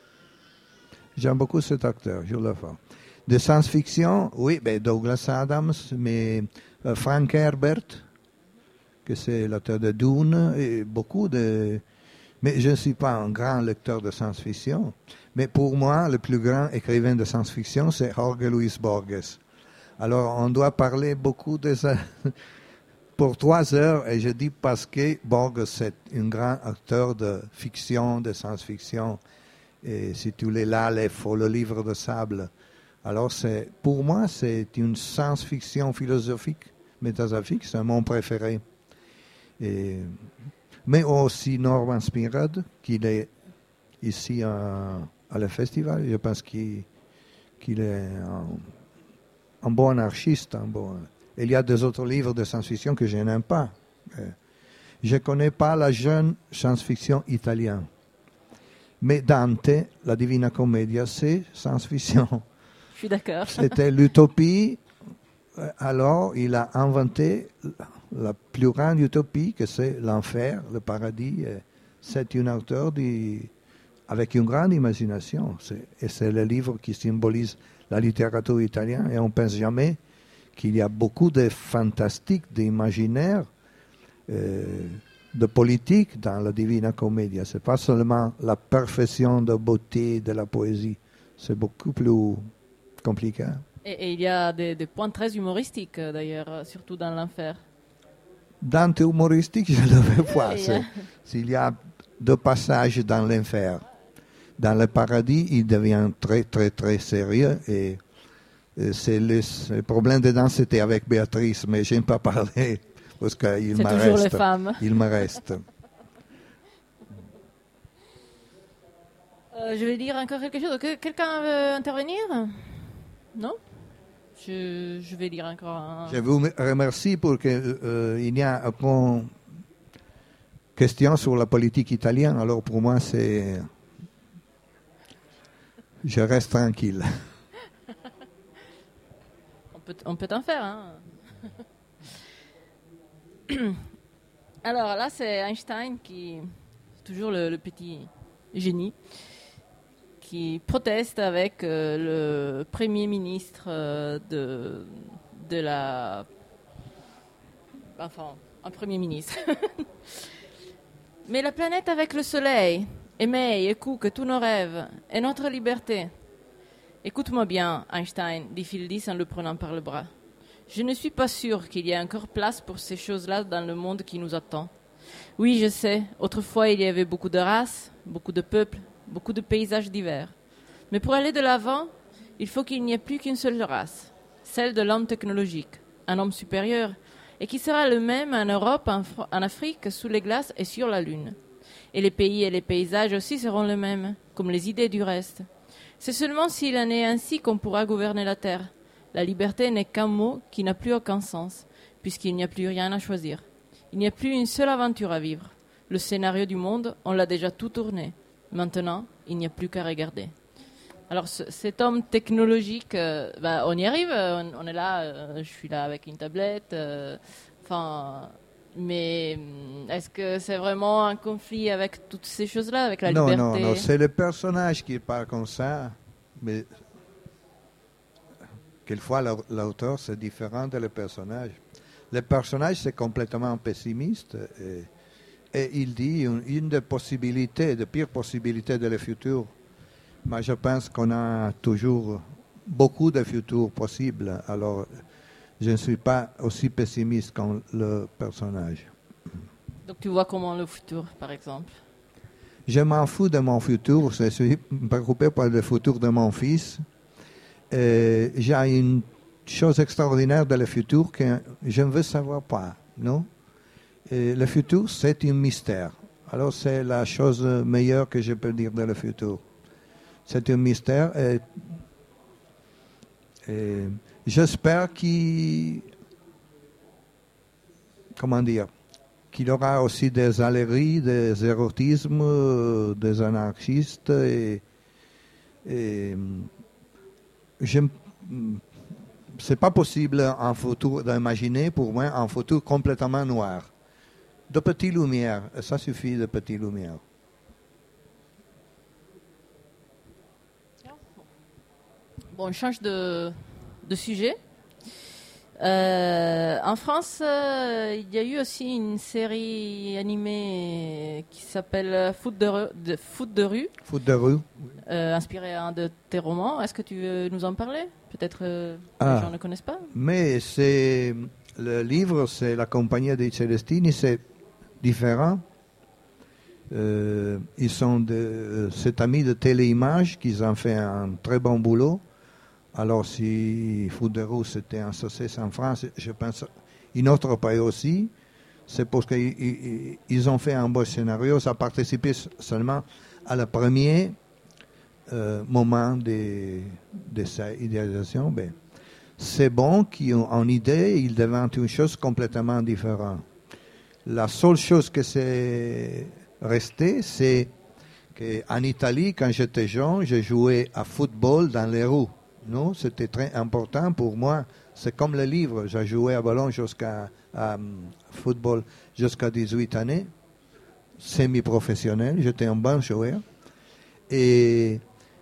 [SPEAKER 2] J'aime beaucoup cet acteur, Jules Laforgue. De science-fiction, oui, ben Douglas Adams, mais euh, Frank Herbert, que c'est l'auteur de Dune, et beaucoup de... Mais je ne suis pas un grand lecteur de science-fiction. Mais pour moi, le plus grand écrivain de science-fiction, c'est Jorge Luis Borges. Alors, on doit parler beaucoup de ça pour trois heures, et je dis parce que Borges, c'est un grand acteur de fiction, de science-fiction. Et si tu l'es là, l'E-F-O, le livre de sable. Alors, c'est, pour moi, c'est une science-fiction philosophique, métasophique, c'est mon préféré. Et, mais aussi Norman Spinrad, qui est ici à, à le festival. Je pense qu'il, qu'il est un, un bon anarchiste. Un bon... Il y a des autres livres de science-fiction que je n'aime pas. Je ne connais pas la jeune science-fiction italienne. Mais Dante, la Divina Commedia, c'est science-fiction.
[SPEAKER 1] Je suis d'accord.
[SPEAKER 2] C'était l'utopie. Alors, il a inventé la plus grande utopie, que c'est l'enfer, le paradis. C'est un auteur de, avec une grande imagination. C'est, et c'est le livre qui symbolise la littérature italienne. Et on ne pense jamais qu'il y a beaucoup de fantastique, d'imaginaire, euh, de politique dans la Divina Commedia. Ce n'est pas seulement la perfection de beauté de la poésie. C'est beaucoup plus compliqué.
[SPEAKER 1] Et, et il y a des, des points très humoristiques, d'ailleurs, surtout dans l'enfer.
[SPEAKER 2] Dante humoristique, je le veux voir. C'est, s'il y a deux passages dans l'enfer. Dans le paradis, il devient très, très, très sérieux. Et, et c'est le, le problème dedans, c'était avec Béatrice, mais je n'aime pas parler parce qu'il
[SPEAKER 1] c'est
[SPEAKER 2] me
[SPEAKER 1] toujours
[SPEAKER 2] reste.
[SPEAKER 1] les femmes.
[SPEAKER 2] Il me reste.
[SPEAKER 1] Euh, je vais dire encore quelque chose. Que, quelqu'un veut intervenir? Non? Je, je vais dire encore un...
[SPEAKER 2] Je vous remercie pour qu'il euh, y a une question sur la politique italienne. Alors pour moi, c'est... Je reste tranquille.
[SPEAKER 1] On peut, on peut en faire, hein. Alors là, c'est Einstein qui... Toujours le, le petit génie qui proteste avec euh, le Premier ministre euh, de, de la... Enfin, un Premier ministre. Mais la planète avec le soleil émeille et coupe tous nos rêves et notre liberté. Écoute-moi bien, Einstein, dit Fildis en le prenant par le bras. Je ne suis pas sûr qu'il y ait encore place pour ces choses-là dans le monde qui nous attend. Oui, je sais, autrefois il y avait beaucoup de races, beaucoup de peuples, beaucoup de paysages divers. Mais pour aller de l'avant, il faut qu'il n'y ait plus qu'une seule race, celle de l'homme technologique, un homme supérieur, et qui sera le même en Europe, en, Fr- en Afrique, sous les glaces et sur la Lune. Et les pays et les paysages aussi seront les mêmes, comme les idées du reste. C'est seulement s'il en est ainsi qu'on pourra gouverner la Terre. La liberté n'est qu'un mot qui n'a plus aucun sens, puisqu'il n'y a plus rien à choisir. Il n'y a plus une seule aventure à vivre. Le scénario du monde, on l'a déjà tout tourné. Maintenant, il n'y a plus qu'à regarder. Alors, ce, cet homme technologique, euh, bah, on y arrive, on, on est là, euh, je suis là avec une tablette, euh, enfin... Mais est-ce que c'est vraiment un conflit avec toutes ces choses-là, avec la
[SPEAKER 2] non,
[SPEAKER 1] liberté?
[SPEAKER 2] Non, non, c'est le personnage qui parle comme ça, mais quelquefois l'auteur c'est différent de le personnage. Le personnage c'est complètement pessimiste et, et il dit une, une des possibilités, des pires possibilités de le futur. Mais je pense qu'on a toujours beaucoup de futurs possibles, alors je ne suis pas aussi pessimiste que le personnage.
[SPEAKER 1] Donc tu vois comment le futur, par exemple?
[SPEAKER 2] Je m'en fous de mon futur, je suis préoccupé par le futur de mon fils. Et j'ai une chose extraordinaire de le futur que je ne veux savoir pas, non? Et le futur, c'est un mystère. Alors c'est la chose meilleure que je peux dire dans le futur. C'est un mystère et, et j'espère qu'il, comment dire, qu'il y aura aussi des aleries, des érotismes, des anarchistes et, et je, c'est pas possible un futur d'imaginer pour moi un futur complètement noir. De petites lumières, ça suffit de petites lumières.
[SPEAKER 1] Bon, on change de, de sujet. Euh, en France, euh, il y a eu aussi une série animée qui s'appelle Foot de, re- de, Foot de rue,
[SPEAKER 2] Foot de rue.
[SPEAKER 1] euh, inspirée d'un de tes romans. Est-ce que tu veux nous en parler? Peut-être euh,
[SPEAKER 2] Ah.
[SPEAKER 1] les gens ne connaissent pas.
[SPEAKER 2] Mais c'est le livre, c'est La Compagnie dei Celestini, c'est différent. Euh, ils sont de cet ami de Téléimage qui ont fait un très bon boulot. Alors si Foot de rue c'était un succès en France, je pense in autre pays aussi, c'est parce qu'ils ils ont fait un beau scénario. Ça a participé seulement à le premier euh, moment de, de sa idéalisation. Ben, c'est bon qu'en idée, il devient une chose complètement différente. La seule chose que c'est resté, c'est qu'en Italie, quand j'étais jeune, j'ai joué à football dans les rues. Non, c'était très important pour moi. C'est comme le livre. J'ai joué à ballon jusqu'à à, um, football jusqu'à dix-huit années, semi-professionnel. J'étais un bon joueur. Et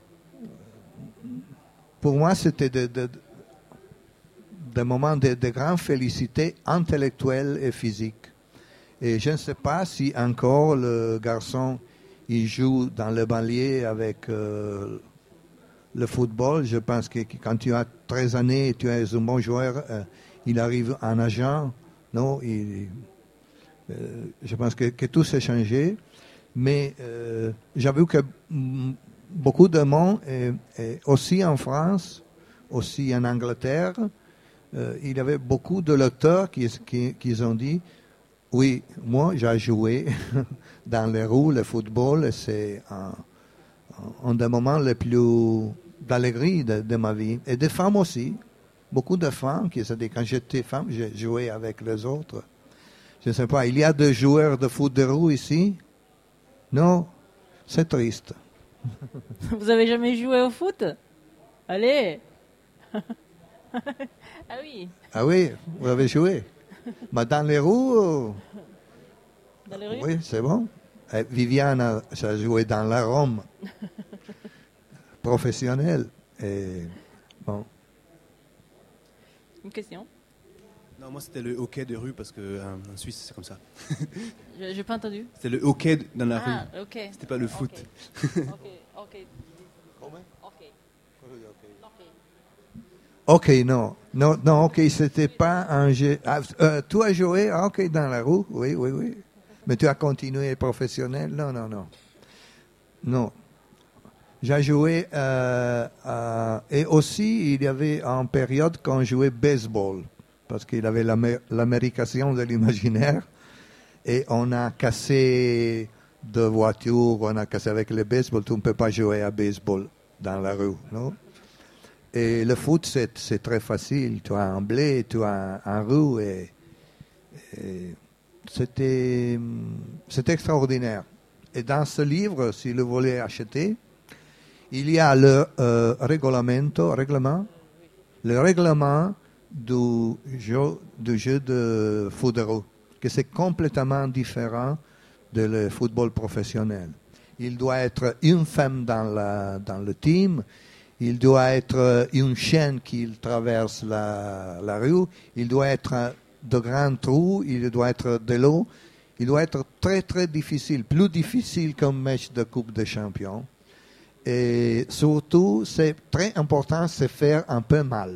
[SPEAKER 2] pour moi, c'était des de, de moments de, de grande félicité intellectuelle et physique. Et je ne sais pas si encore le garçon il joue dans le banlieue avec euh, le football. Je pense que quand tu as treize années et tu es un bon joueur, euh, il arrive en agent. Non, il, euh, je pense que, que tout s'est changé. Mais euh, j'ai vu que m- beaucoup de monde, et, et aussi en France, aussi en Angleterre, euh, il y avait beaucoup de lecteurs qui, qui, qui ont dit oui, moi j'ai joué dans les rues, le football, c'est un, un des moments les plus d'allégresse de, de ma vie. Et des femmes aussi. Beaucoup de femmes qui se disent, quand j'étais femme, j'ai joué avec les autres. Je ne sais pas, il y a des joueurs de foot de rue ici? Non? C'est triste.
[SPEAKER 1] Vous avez jamais joué au foot? Allez. Ah oui.
[SPEAKER 2] Ah oui, vous avez joué? Mais dans les rues?
[SPEAKER 1] Dans les rues?
[SPEAKER 2] Oui, c'est bon. Et Viviane a, a joué dans la Rome. Professionnelle. Et bon.
[SPEAKER 1] Une question?
[SPEAKER 5] Non, moi c'était le hockey de rue parce que euh, en Suisse c'est comme ça.
[SPEAKER 1] Je n'ai pas entendu.
[SPEAKER 5] C'était le hockey dans la
[SPEAKER 1] Ah,
[SPEAKER 5] rue.
[SPEAKER 1] ok.
[SPEAKER 5] C'était pas le foot.
[SPEAKER 1] Ok, ok. Ok.
[SPEAKER 2] Ok, non. Non, non, ok, c'était pas un jeu. Ah, euh, tu as joué, ah, ok, dans la rue? Oui, oui, oui. Mais tu as continué professionnel? Non, non, non. Non. J'ai joué, euh, euh, et aussi, il y avait une période quand on jouait baseball, parce qu'il y avait l'amé- l'américation de l'imaginaire, et on a cassé de voitures, on a cassé avec le baseball, tu ne peux pas jouer à baseball dans la rue, non? Et le foot, c'est, c'est très facile, tu as un blé, tu as un, un rue, et, et c'était, c'était extraordinaire. Et dans ce livre, si vous voulez acheter, il y a le euh, règlement, règlement, le règlement du jeu, du jeu de foot de rue, que c'est complètement différent de le football professionnel. Il doit être une femme dans, la, dans le team, il doit être une chaîne qui traverse la, la rue, il doit être de grands trous, il doit être de l'eau, il doit être très très difficile, plus difficile qu'un match de Coupe des Champions. Et surtout, c'est très important, c'est faire un peu mal.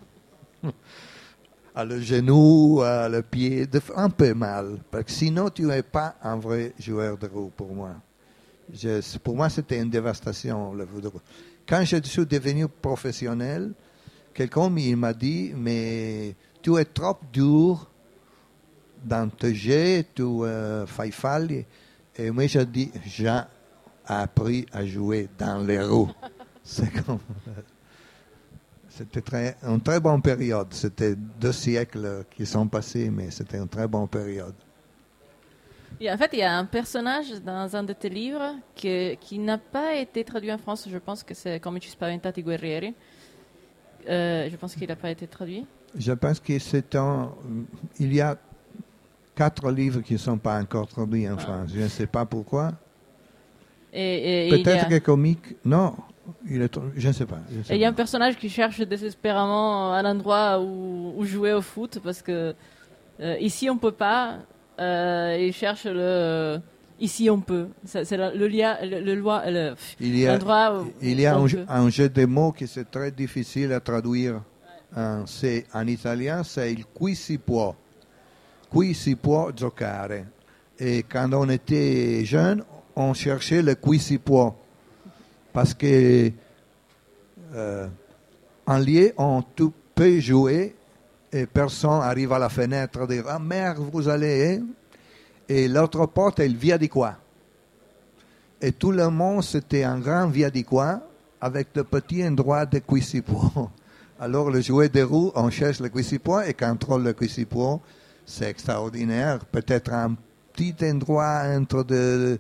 [SPEAKER 2] À le genou, à le pied, de faire un peu mal. Parce que sinon, tu n'es pas un vrai joueur de rue pour moi. Je, pour moi, c'était une dévastation, le foot de rue. Quand je suis devenu professionnel, quelqu'un m'a dit, mais tu es trop dur dans tes jets, tu euh, fais faille. Et moi, je dis, j'ai appris à jouer dans les roues. C'est comme... C'était très, une très bonne période. C'était deux siècles qui sont passés, mais c'était une très bonne période.
[SPEAKER 1] Et en fait, il y a un personnage dans un de tes livres qui, qui n'a pas été traduit en France. Je pense que c'est Come ci spaventati guerrieri. Euh, je pense qu'il n'a pas été traduit.
[SPEAKER 2] Je pense que c'est un... Il y a quatre livres qui ne sont pas encore traduits en ah. France. Je ne sais pas pourquoi.
[SPEAKER 1] Et, et
[SPEAKER 2] Peut-être
[SPEAKER 1] a...
[SPEAKER 2] que comique... Non, il est... je ne sais pas. Je sais
[SPEAKER 1] et il y a
[SPEAKER 2] pas.
[SPEAKER 1] un personnage qui cherche désespérément un endroit où, où jouer au foot parce que euh, ici on ne peut pas. Euh, il cherche le... Euh, ici on peut. C'est, c'est le, le, lia, le, le, loi, le
[SPEAKER 2] il y a,
[SPEAKER 1] l'endroit où
[SPEAKER 2] il y a
[SPEAKER 1] on
[SPEAKER 2] un,
[SPEAKER 1] peut.
[SPEAKER 2] un jeu de mots qui c'est très difficile à traduire. Uh, c'est, en italien, c'est il qui si può. Qui si può giocare. Et quand on était jeune, on cherchait le qui si può. Parce que euh, en lieu, on tout peut jouer et personne arrive à la fenêtre et dit ah merde, vous allez. Hein? Et l'autre porte, elle via di qua. Et tout le monde, c'était un grand via di qua avec de petits endroits de qui si può. Alors, le jouet de roue, on cherche le qui si può et quand on trouve le qui si può, c'est extraordinaire. Peut-être un petit endroit entre de,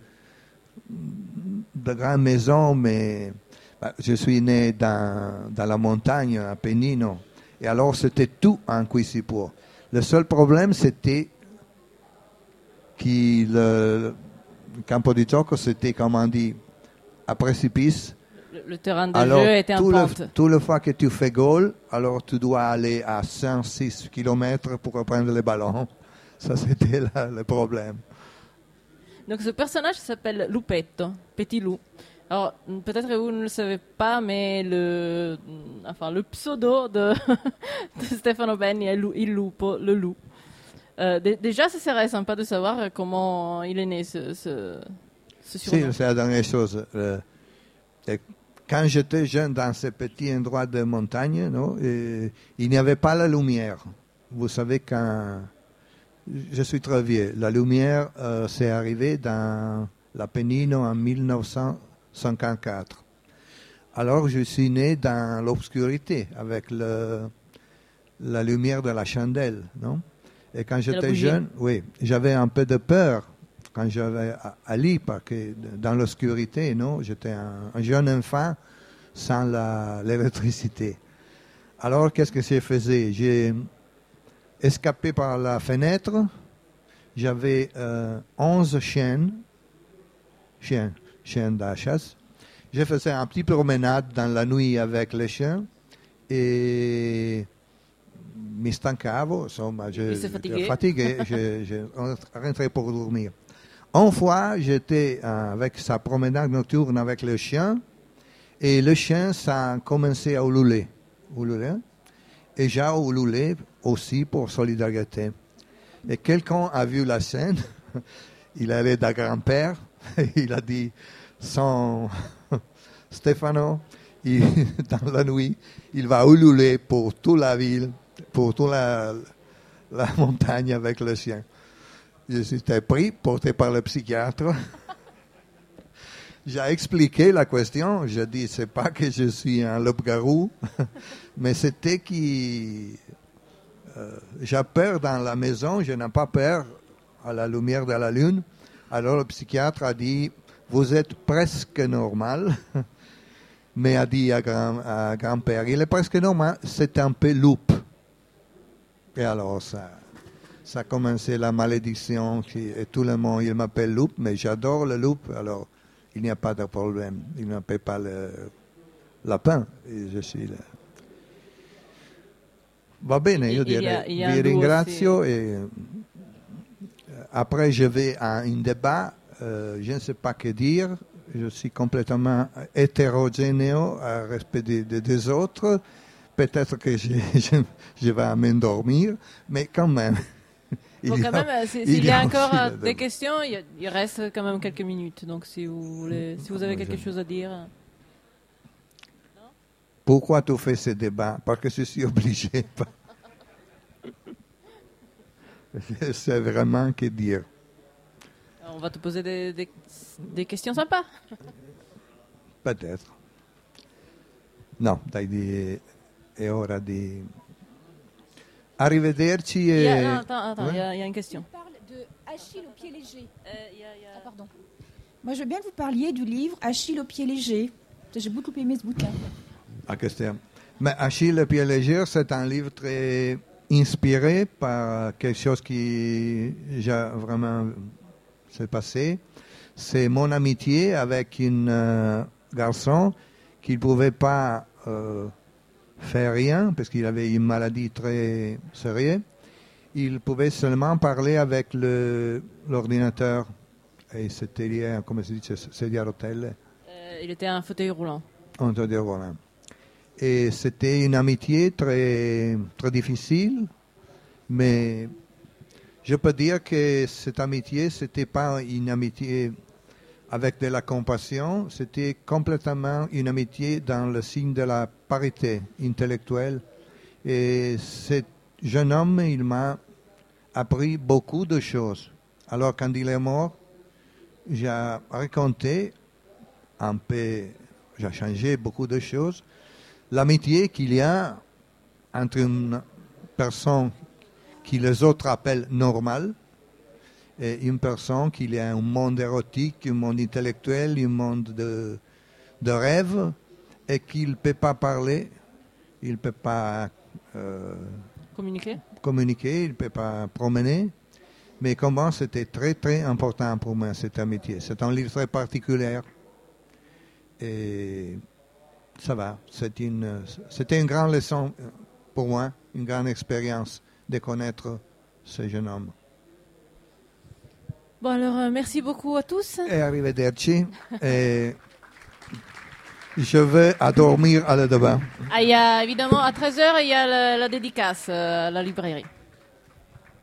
[SPEAKER 2] de grandes maisons, mais bah, je suis né dans, dans la montagne, à Pennino. Et alors, c'était tout en qui si può. Le seul problème, c'était que le, le campo di gioco, c'était, comme on dit, à précipice.
[SPEAKER 1] Le, le terrain de
[SPEAKER 2] alors,
[SPEAKER 1] jeu était en
[SPEAKER 2] tout
[SPEAKER 1] pente.
[SPEAKER 2] Le, tout le fois que tu fais goal, alors tu dois aller à cinq six kilomètres pour reprendre le ballon. Ça, c'était là, le problème.
[SPEAKER 1] Donc, ce personnage s'appelle Lupetto, Petit Loup. Alors, peut-être que vous ne le savez pas, mais le, enfin, le pseudo de, de Stefano Benni est Il Lupo, le loup. Euh, d- déjà, ce serait sympa de savoir comment il est né, ce, ce, ce surnom.
[SPEAKER 2] Si, c'est la dernière chose. Euh, quand j'étais jeune dans ces petits endroits de montagne, non, et, il n'y avait pas la lumière. Vous savez, quand je suis très vieux, la lumière euh, s'est arrivée dans l'Appennino en dix-neuf cent cinquante-quatre. Alors, je suis né dans l'obscurité, avec le, la lumière de la chandelle, non? Et quand j'étais jeune, oui, j'avais un peu de peur quand j'avais à, à lire, parce que dans l'obscurité, non, j'étais un, un jeune enfant sans la, l'électricité. Alors, qu'est-ce que j'ai fait? J'ai escapé par la fenêtre. J'avais euh, onze chiens, chiens, chiens de chasse. Je faisais un petit promenade dans la nuit avec les chiens et mi stancavo, insomma, je, j'étais fatigué, je, je rentrais pour dormir. Une fois, j'étais euh, avec sa promenade nocturne avec le chien, et le chien, ça a commencé à ululer. ululer et j'ai ululé aussi pour solidarité. Et quelqu'un a vu la scène, il allait d'un grand-père, il a dit, son Stefano, il, dans la nuit, il va ululer pour toute la ville, pour toute la, la montagne avec le chien. Je suis pris, porté par le psychiatre. J'ai expliqué la question. Je dis, c'est pas que je suis un loup-garou, mais c'était que euh, j'ai peur dans la maison, je n'ai pas peur à la lumière de la lune. Alors le psychiatre a dit, vous êtes presque normal, mais a dit à, grand, à grand-père, il est presque normal, c'est un peu loup. Et alors ça, ça a commencé la malédiction, qui, et tout le monde, il m'appelle loup, mais j'adore le loup, alors il n'y a pas de problème, il n'appelle pas le lapin, et je suis là. Va bene, io direi, vi ringrazio e après je vais à un débat, euh, je ne sais pas que dire, je suis complètement hétérogénéo à respect des, des, des autres. Peut-être que je, je, je vais m'endormir, mais quand même.
[SPEAKER 1] Bon, quand a, même, s'il y a encore euh, des questions, il, il reste quand même quelques minutes. Donc, si vous, voulez, si vous avez quelque chose à dire. Non?
[SPEAKER 2] Pourquoi tu fais ce débat? Parce que je suis obligé. Je sais vraiment que dire.
[SPEAKER 1] On On va te poser des, des, des questions sympas.
[SPEAKER 2] Peut-être. No, dai, di, è ora di arrivederci.
[SPEAKER 1] Il y a,
[SPEAKER 2] E...
[SPEAKER 1] non, attends, attends,
[SPEAKER 2] Ouais.
[SPEAKER 1] il y a, il y a une question.
[SPEAKER 6] On parle de Achille au pied léger.
[SPEAKER 1] Euh, il y a- il y a-
[SPEAKER 6] Ah, pardon. Moi, je veux bien que vous parliez du livre Achille au pied léger. J'ai beaucoup aimé ce bouquin.
[SPEAKER 2] Ah, question. Mais Achille le pied léger, c'est un livre très inspiré par quelque chose qui j'ai vraiment s'est passé. C'est mon amitié avec un euh, garçon qui ne pouvait pas euh, faire rien parce qu'il avait une maladie très sérieuse. Il pouvait seulement parler avec le, l'ordinateur. Et c'était lié, come si dice, sedia a rotelle.
[SPEAKER 1] Euh, il était un fauteuil roulant.
[SPEAKER 2] On peut dire voilà. Et c'était une amitié très, très difficile, mais je peux dire que cette amitié, c'était pas une amitié avec de la compassion, c'était complètement une amitié dans le signe de la parité intellectuelle. Et ce jeune homme, il m'a appris beaucoup de choses. Alors quand il est mort, j'ai raconté un peu, j'ai changé beaucoup de choses. L'amitié qu'il y a entre une personne qui les autres appellent normale et une personne qui a un monde érotique, un monde intellectuel, un monde de, de rêve et qu'il ne peut pas parler, il ne peut pas euh,
[SPEAKER 1] Communiquer.
[SPEAKER 2] communiquer, il ne peut pas promener. Mais comment c'était très très important pour moi cette amitié. C'est un livre très particulier et ça va. C'est une, c'était une grande leçon pour moi, une grande expérience de connaître ce jeune homme.
[SPEAKER 1] Bon, alors, euh, merci beaucoup à tous.
[SPEAKER 2] Et arrivederci. Et je vais à dormir à la demain.
[SPEAKER 1] Ah, il y a évidemment à treize heures, il y a la, la dédicace euh, à la librairie.